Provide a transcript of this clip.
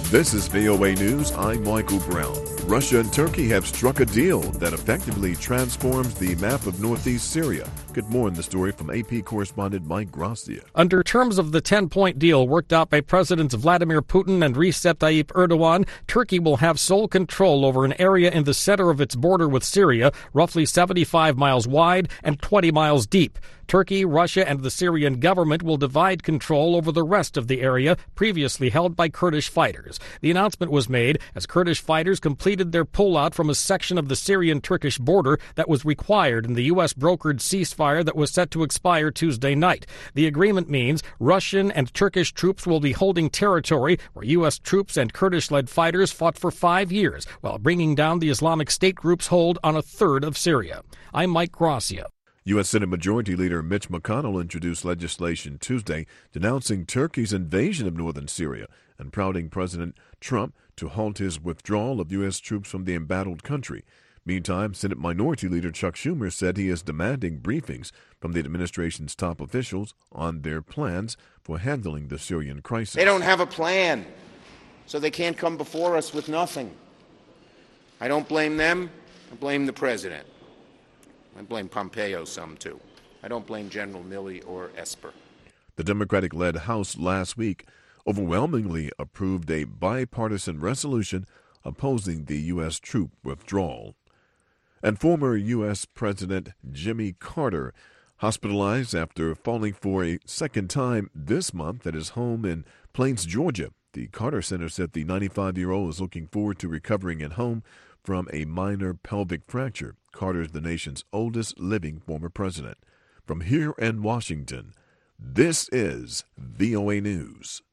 This is VOA News. I'm Michael Brown. Russia and Turkey have struck a deal that effectively transforms the map of northeast Syria. Get more in the story from AP correspondent Mike Gracia. Under terms of the 10-point deal worked out by Presidents Vladimir Putin and Recep Tayyip Erdogan, Turkey will have sole control over an area in the center of its border with Syria, roughly 75 miles wide and 20 miles deep. Turkey, Russia, and the Syrian government will divide control over the rest of the area previously held by Kurdish fighters. The announcement was made as Kurdish fighters completed their pullout from a section of the Syrian-Turkish border that was required in the U.S.-brokered ceasefire that was set to expire Tuesday night. The agreement means Russian and Turkish troops will be holding territory where U.S. troops and Kurdish-led fighters fought for 5 years, while bringing down the Islamic State group's hold on a third of Syria. I'm Mike Gracia. U.S. Senate Majority Leader Mitch McConnell introduced legislation Tuesday denouncing Turkey's invasion of northern Syria and prodding President Trump to halt his withdrawal of U.S. troops from the embattled country. Meantime, Senate Minority Leader Chuck Schumer said he is demanding briefings from the administration's top officials on their plans for handling the Syrian crisis. They don't have a plan, so they can't come before us with nothing. I don't blame them. I blame the president. I blame Pompeo some, too. I don't blame General Milley or Esper. The Democratic-led House last week overwhelmingly approved a bipartisan resolution opposing the U.S. troop withdrawal. And former U.S. President Jimmy Carter, hospitalized after falling for a second time this month at his home in Plains, Georgia. The Carter Center said the 95-year-old is looking forward to recovering at home from a minor pelvic fracture. Carter is the nation's oldest living former president. From here in Washington, this is VOA News.